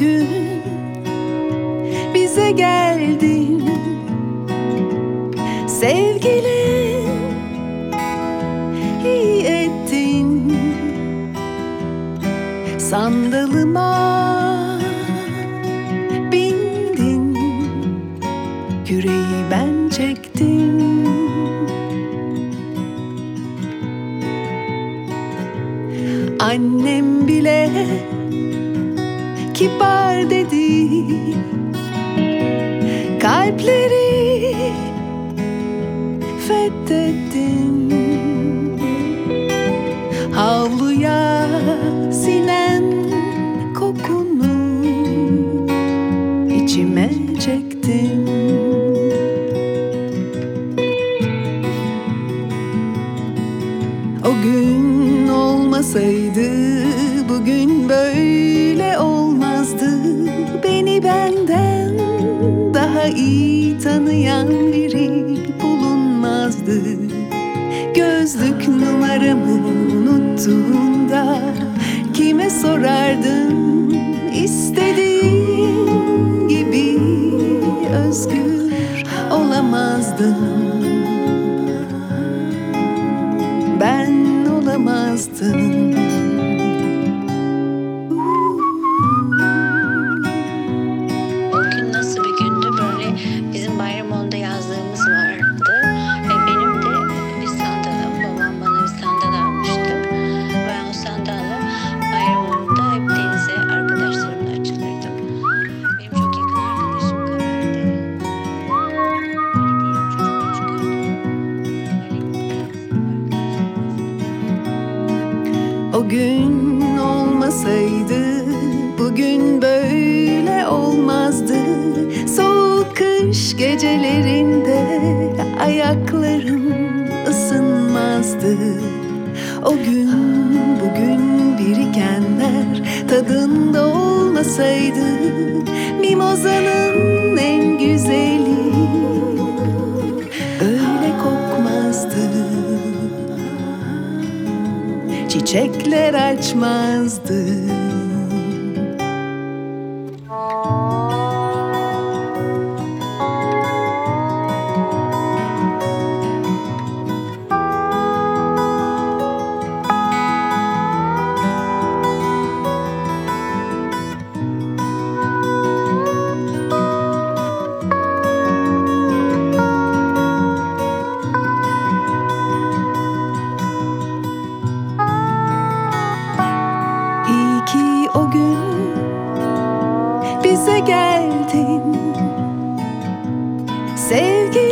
gün bize geldin sevgilim, iyi ettin. Sandalıma bindin, küreği ben çektim. Annem bile kibar dedi, kalpleri fethettin. Havluya sinen kokunu içime çektim. O gün olmasaydı bugün böyle olmazdı. Beni benden daha iyi tanıyan biri bulunmazdı. Gözlük numaramı unuttuğunda kime sorardım? İstediğim gibi özgür olamazdım. Ben olamazdım. O gün nasıl bir gündü böyle, bizim Bayramoğlu'nda yazlığımız vardı. Benim de bir sandalım, babam bana bir sandal almıştı. Ben o sandalla Bayramoğlu'nda hep denize arkadaşlarımla açılırdım. Benim çok yakın arkadaşım Kamer'de. O gün olmasaydı bugün böyle olmazdı. Soğuk kış gecelerinde ayaklarım ısınmazdı. O gün bugün birikenler tadında olmasaydı, mimozanın en güzeli öyle kokmazdı. Çiçekler açmazdı. İyi ki o gün bize geldin sevgilim.